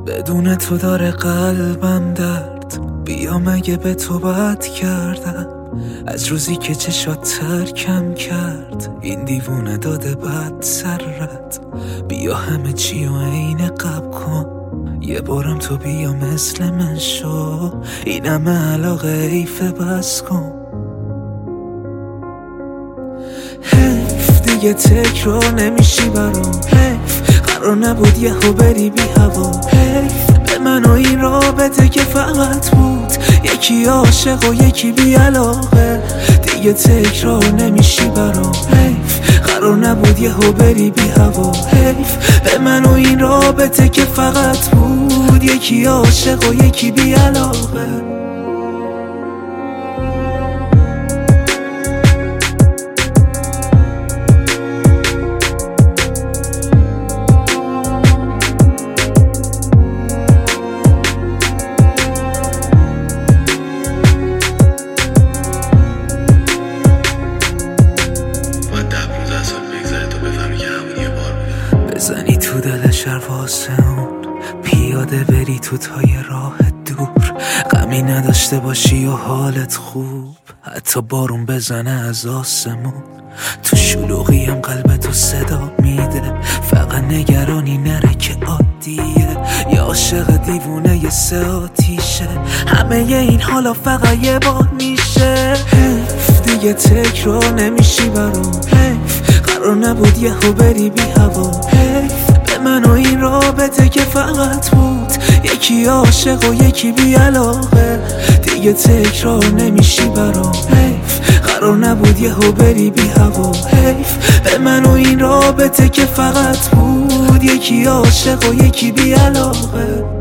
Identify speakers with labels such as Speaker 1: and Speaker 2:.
Speaker 1: بدون تو داره قلبم درد. بیا مگه به تو بد کردم؟ از روزی که چشات ترکم کرد این دیوونه داده بد سرت. بیا همه چی و عین قبل کن، یه بارم تو بیا مثل من شو. این همه علاقه ایفه بس کن. حیف دیگه تکرار نمیشی برام. حیف قرار نبود یهو بری بی هوا. حیف به من و این رابطه که فقط بود یکی عاشق و یکی بی علاقه. دیگه تکرار نمیشی برام. حیف قرار نبود یهو بری بی هوا. حیف به من و این رابطه که فقط بود یکی عاشق و یکی بی علاقه. بزنی تو دلش واسه اون، پیاده بری تو تای راه دور. غمی نداشته باشی و حالت خوب، حتی بارون بزنه از آسمون. تو شلوغی هم قلبتو صدا میده، فقط نگرانی نره که عادیه. یه عاشق دیوونه یه سه آتیشه، همه این حالا فقط یه بار میشه. حیف دیگه تکرار نمیشی برام. حیف قرار نبود یهو بری بی هوا. حیف به من و این رابطه که فقط بود یکی عاشق و یکی بی علاقه. دیگه تکرار نمیشی برام. حیف قرار نبود یهو بری بی هوا. حیف به من و این رابطه که فقط بود یکی عاشق و یکی بی علاقه.